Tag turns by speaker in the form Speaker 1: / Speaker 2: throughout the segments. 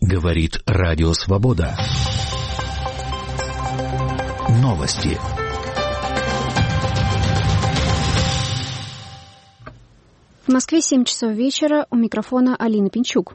Speaker 1: Говорит Радио Свобода. Новости.
Speaker 2: В Москве 7 часов вечера. У микрофона Алина Пинчук.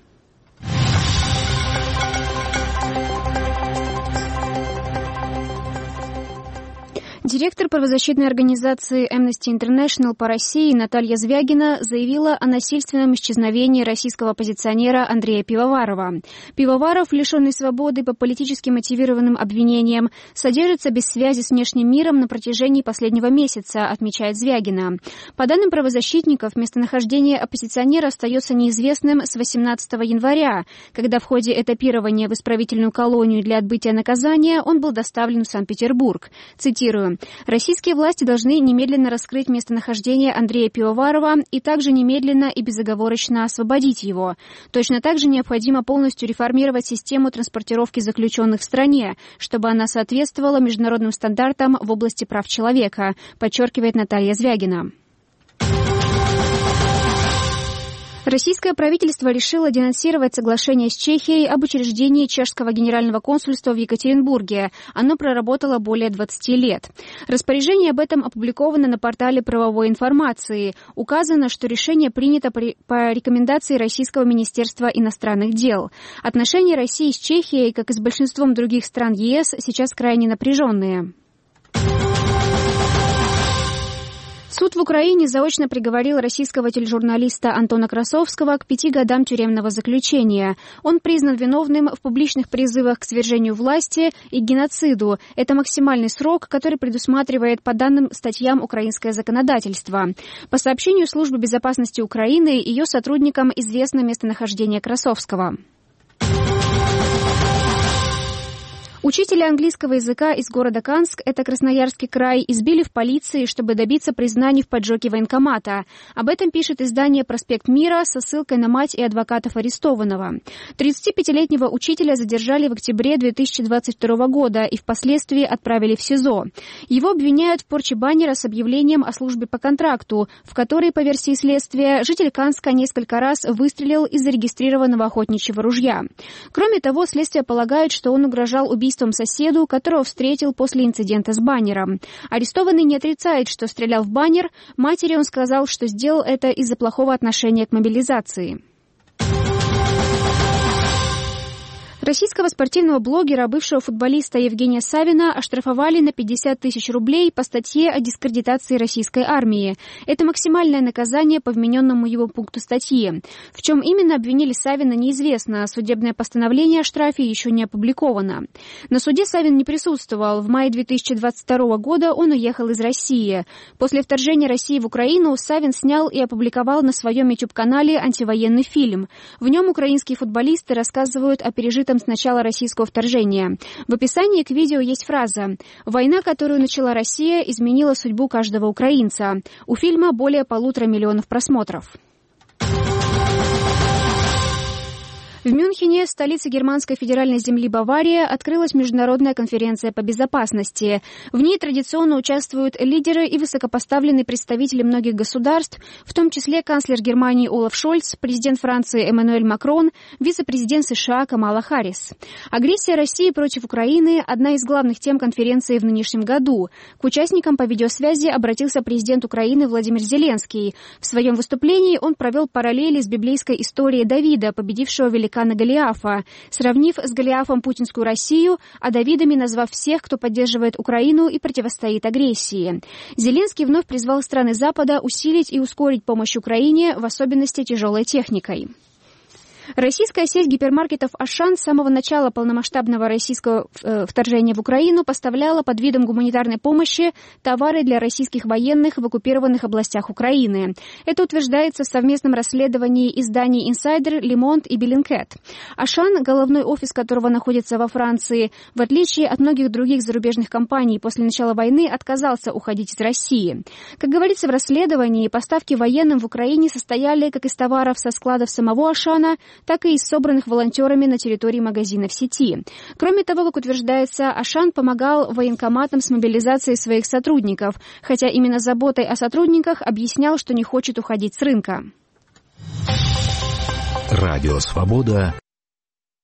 Speaker 2: Директор правозащитной организации Amnesty International по России Наталья Звягина заявила о насильственном исчезновении российского оппозиционера Андрея Пивоварова. Пивоваров, лишенный свободы по политически мотивированным обвинениям, содержится без связи с внешним миром на протяжении последнего месяца, отмечает Звягина. По данным правозащитников, местонахождение оппозиционера остается неизвестным с 18 января, когда в ходе этапирования в исправительную колонию для отбытия наказания он был доставлен в Санкт-Петербург. Цитирую. «Российские власти должны немедленно раскрыть местонахождение Андрея Пивоварова и также немедленно и безоговорочно освободить его. Точно так же необходимо полностью реформировать систему транспортировки заключенных в стране, чтобы она соответствовала международным стандартам в области прав человека», подчеркивает Наталья Звягина. Российское правительство решило денонсировать соглашение с Чехией об учреждении чешского генерального консульства в Екатеринбурге. Оно проработало более 20 лет. Распоряжение об этом опубликовано на портале правовой информации. Указано, что решение принято по рекомендации Российского министерства иностранных дел. Отношения России с Чехией, как и с большинством других стран ЕС, сейчас крайне напряженные. Суд в Украине заочно приговорил российского тележурналиста Антона Красовского к 5 годам тюремного заключения. Он признан виновным в публичных призывах к свержению власти и геноциду. Это максимальный срок, который предусматривает по данным статьям украинское законодательство. По сообщению Службы безопасности Украины, ее сотрудникам известно местонахождение Красовского. Учителя английского языка из города Канск, это Красноярский край, избили в полиции, чтобы добиться признаний в поджоге военкомата. Об этом пишет издание «Проспект Мира» со ссылкой на мать и адвокатов арестованного. 35-летнего учителя задержали в октябре 2022 года и впоследствии отправили в СИЗО. Его обвиняют в порче баннера с объявлением о службе по контракту, в которой, по версии следствия, житель Канска несколько раз выстрелил из зарегистрированного охотничьего ружья. Кроме того, следствие полагает, что он угрожал убийством соседу, которого встретил после инцидента с баннером. Арестованный не отрицает, что стрелял в баннер. Матери он сказал, что сделал это из-за плохого отношения к мобилизации. Российского спортивного блогера, бывшего футболиста Евгения Савина оштрафовали на 50 тысяч рублей по статье о дискредитации российской армии. Это максимальное наказание по вмененному его пункту статьи. В чем именно обвинили Савина, неизвестно. Судебное постановление о штрафе еще не опубликовано. На суде Савин не присутствовал. В мае 2022 года он уехал из России. После вторжения России в Украину Савин снял и опубликовал на своем YouTube-канале антивоенный фильм. В нем украинские футболисты рассказывают о пережитом с начала российского вторжения. В описании к видео есть фраза «Война, которую начала Россия, изменила судьбу каждого украинца». У фильма более 1,5 миллиона просмотров. В Мюнхене, столице германской федеральной земли Бавария, открылась международная конференция по безопасности. В ней традиционно участвуют лидеры и высокопоставленные представители многих государств, в том числе канцлер Германии Олаф Шольц, президент Франции Эммануэль Макрон, вице-президент США Камала Харрис. Агрессия России против Украины – одна из главных тем конференции в нынешнем году. К участникам по видеосвязи обратился президент Украины Владимир Зеленский. В своем выступлении он провел параллели с библейской историей Давида, победившего великана Голиафа, сравнив с Голиафом путинскую Россию, а Давидами назвав всех, кто поддерживает Украину и противостоит агрессии. Зеленский вновь призвал страны Запада усилить и ускорить помощь Украине, в особенности тяжелой техникой. Российская сеть гипермаркетов «Ашан» с самого начала полномасштабного российского вторжения в Украину поставляла под видом гуманитарной помощи товары для российских военных в оккупированных областях Украины. Это утверждается в совместном расследовании изданий «Инсайдер», «Лемонт» и «Беллинкет». «Ашан», головной офис которого находится во Франции, в отличие от многих других зарубежных компаний, после начала войны отказался уходить из России. Как говорится в расследовании, поставки военным в Украине состояли как из товаров со складов самого «Ашана», так и из собранных волонтерами на территории магазинов сети. Кроме того, как утверждается, Ашан помогал военкоматам с мобилизацией своих сотрудников, хотя именно заботой о сотрудниках объяснял, что не хочет уходить с рынка.
Speaker 1: Радио «Свобода».